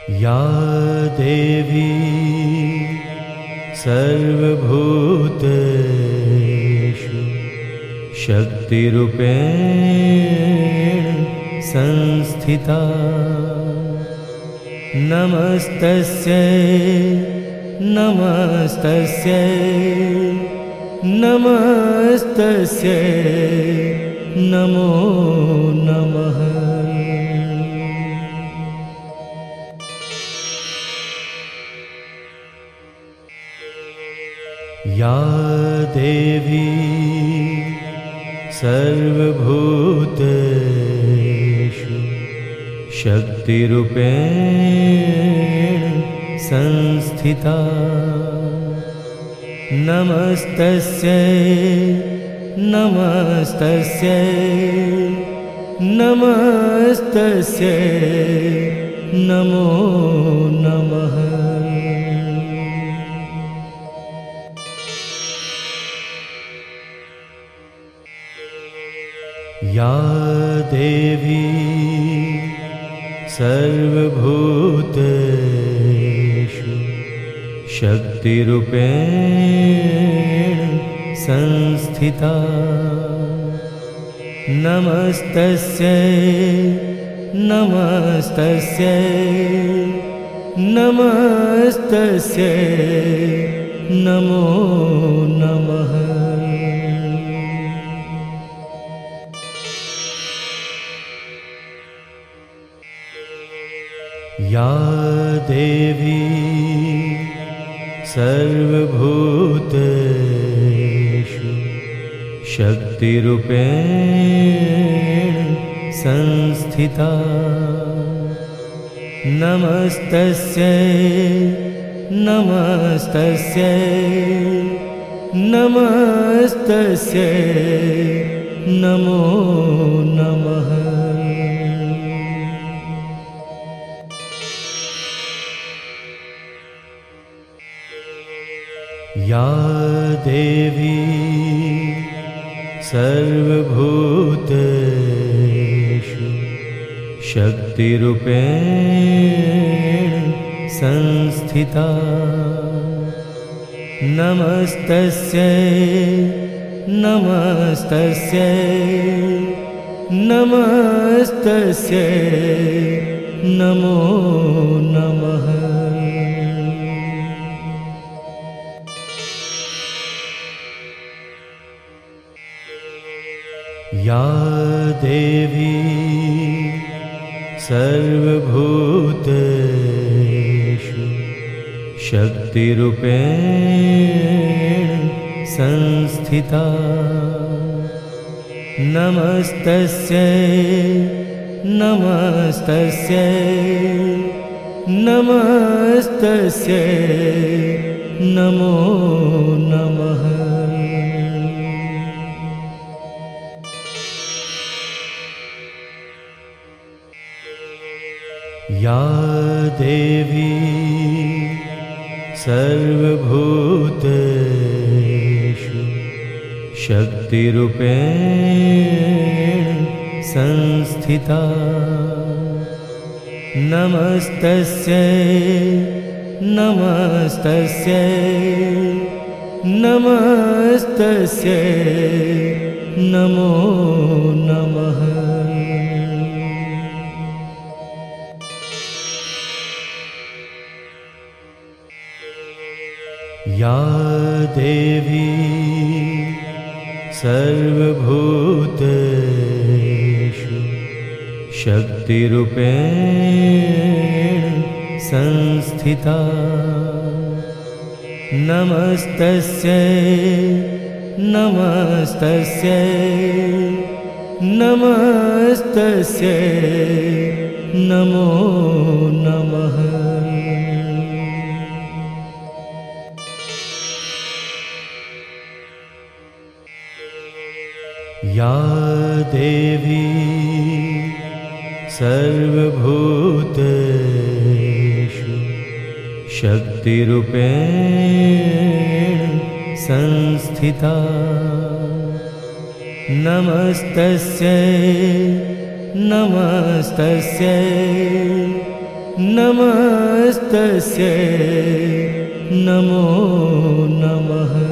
या देवी सर्वभूतेषु शक्तिरूपेण संस्थिता नमस्तस्यै नमस्तस्यै नमस्तस्यै नमो नमः। या देवी सर्वभूतेषु शक्तिरूपेण संस्थिता नमस्तस्यै नमस्तस्यै नमस्तस्यै नमो नमः। या देवी सर्वभूतेषु शक्तिरूपेण संस्थिता नमस्तस्यै नमस्तस्यै नमस्तस्यै नमो नमः। या देवी सर्वभूतेषु शक्तिरूपेण संस्थिता नमस्तस्यै नमस्तस्यै नमस्तस्यै नमो नमः। या देवी सर्वभूतेषु शक्तिरूपेण संस्थिता नमस्तस्यै नमस्तस्यै नमस्तस्यै नमो नमः। या देवी सर्वभूतेषु शक्तिरूपेण संस्थिता नमस्तस्यै नमस्तस्यै नमस्तस्यै नमो नमः। या देवी सर्वभूतेषु शक्तिरूपेण संस्थिता नमस्तस्यै नमस्तस्यै नमस्तस्यै नमो नमः। या देवी सर्वभूतेषु शक्तिरूपेण संस्थिता नमस्तस्यै नमस्तस्यै नमस्तस्यै नमो नमः। या देवी सर्वभूतेषु शक्तिरूपेण संस्थिता नमस्तस्यै नमस्तस्यै नमस्तस्यै नमो नमः।